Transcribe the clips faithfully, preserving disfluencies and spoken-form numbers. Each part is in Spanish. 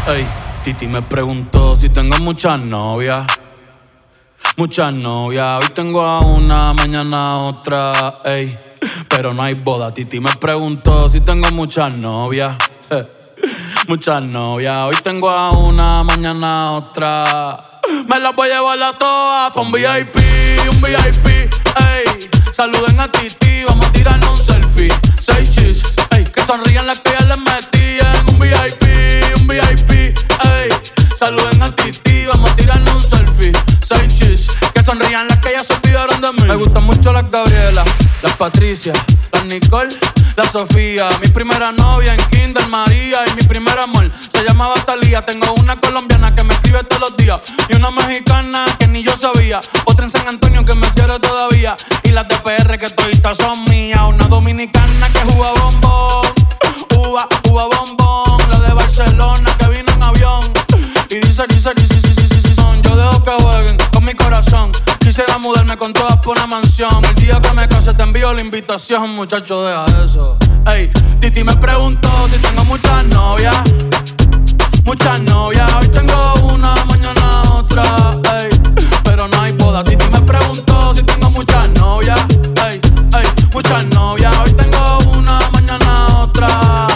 Ey, Titi me preguntó si tengo muchas novias. Muchas novias, hoy tengo a una, mañana a otra, ey. Pero no hay boda. Titi me preguntó si tengo muchas novias. Muchas novias, hoy tengo a una, mañana a otra. Me las voy a llevar a todas pa' un V I P, un V I P, ey. Saluden a Titi, vamos a tirarnos un selfie. Seis chis, ey. Que sonrían las que ya les metí en un V I P, un V I P, ey. Saluden a Titi, vamos a tirarnos un selfie. Seis chis, que sonrían las que ya se olvidaron de mí. Me gustan mucho las Gabriela, las Patricia, las Nicole, la Sofía. Mi primera novia en Kinder, María. Y mi primer amor se llamaba Talía. Tengo una colombiana que me escribe todos los días y una mexicana que ni yo sabía. Otra en San Antonio que me quiere todavía. Y las de P R que toditas son mías. Una dominicana que juega bombón, uva, uva bombón. La de Barcelona que vino en avión y dice, dice, dice, dice, dice, dice, son. Yo dejo que jueguen con mi corazón. Quisiera mudarme con todas por una mansión. El día que me case te envío la invitación, muchacho, deja eso. Ey, Titi me preguntó si tengo muchas novias. Muchas novias, hoy tengo una, mañana otra, ey. Pero no hay boda. Titi me preguntó si tengo muchas novias. Ey, ey, muchas novias, hoy tengo una, mañana otra.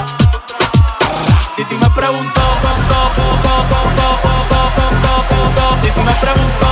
Titi me preguntó, Titi me preguntó.